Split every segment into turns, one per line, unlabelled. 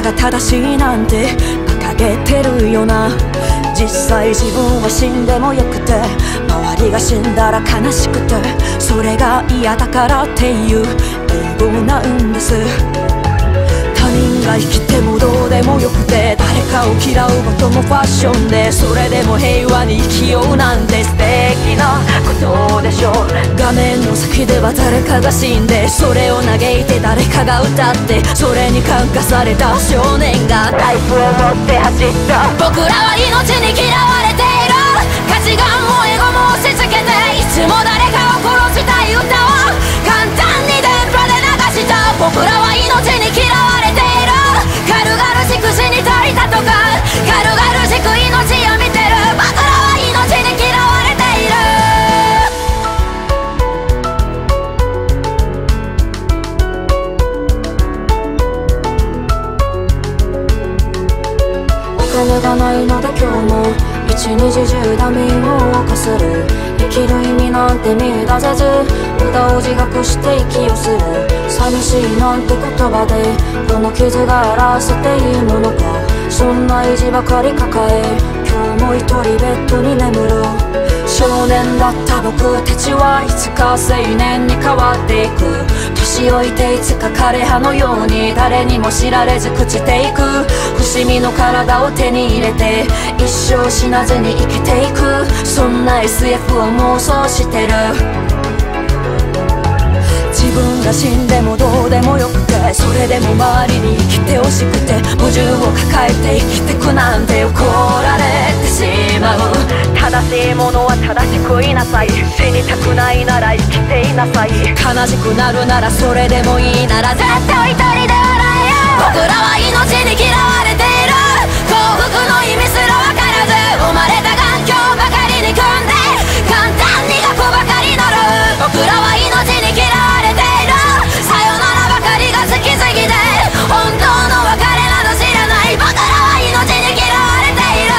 が正しいなんて馬鹿げてるよな。実際自分は死んでもよくて、周りが死んだら悲しくて、それが嫌だからっていう英語なんです。他人が生きてもどうでもよくて、誰かを嫌うこともファッションで、それでも平和に生きようなんて素敵なことでしょう。画面の先では誰かが死んで、それを嘆いて誰かが歌って、それに感化された少年がナイフを持って走った。僕らは命に嫌われている。価値観もエゴも押し付けて、いつも誰かを殺したい歌を簡単に電波で流した。僕らは命に嫌われている。軽々しく死にたいだとか、軽々しく命を見てる。僕らは命に嫌われている。お金がないので今日も一日中ダミーを犯する。生きる意味なんて見出せず、無駄を自覚して息をする。寂しいなんて言葉でこの傷が表せていいものか。そんな意地ばかり抱え、今日も一人ベッドに眠る。少年だった僕たちはいつか青年に変わっていく。年老いていつか枯葉のように誰にも知られず朽ちていく。伏見の体を手に入れて一生死なずに生きていく。そんな SF を妄想してる。自分が死んでもどうでもよくて、それでも周りに生きてほしくて、矛盾を抱えて生きてくなんて怒られてしまう。正しいものは正しくいなさい。死にたくないなら生きていなさい。悲しくなるならそれでもいいなら絶対一人で笑えよ。僕らは命に嫌われている。幸福の意味すら分からず、生まれた環境ばかりに組んで簡単に学校ばかり乗る。僕らは命に嫌われている。さよならばかりが好きすぎて、本当の別れなど知らない。僕らは命に嫌われている。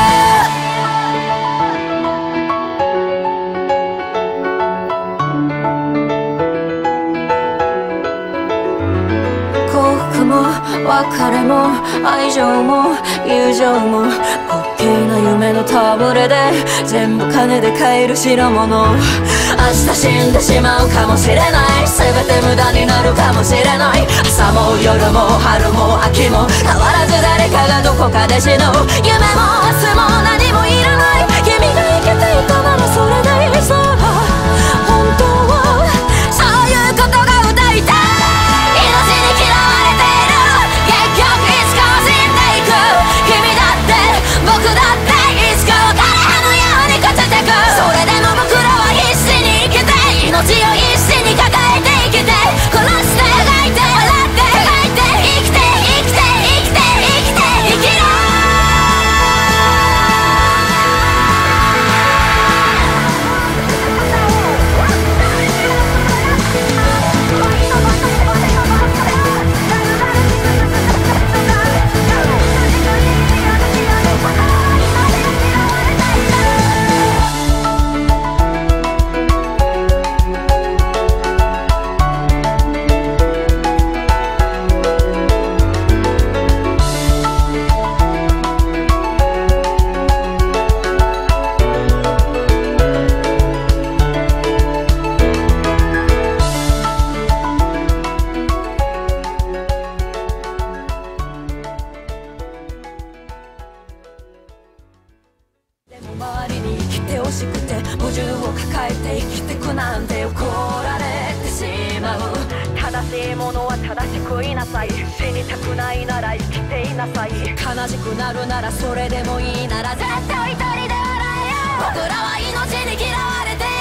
幸福も別れも愛情も友情も滑稽な夢の戯れで、全部金で買える代物。明日死んでしまうかもしれない。全て無駄になるかもしれない。朝も夜も春も秋も変わらず誰かがどこかで死ぬ。夢も明日も何もいらない。君が生きていたならそれでいいさ。本当はそういうことが歌いたい。命に嫌われている。結局いつかは死んでいく。君だって僕だっていつかは枯葉のように朽ちてく。それでも僕らは必死に生きて、命を必死に抱えて生きて、殺して描いて笑って描いて生きて生きて生きて生きて生きろ。周りに生きてほしくて、矛盾を抱えて生きてくなんて怒られてしまう。正しいものは正しくいなさい。死にたくないなら生きていなさい。悲しくなるならそれでもいいなら絶対一人で笑えよ。僕らは命に嫌われて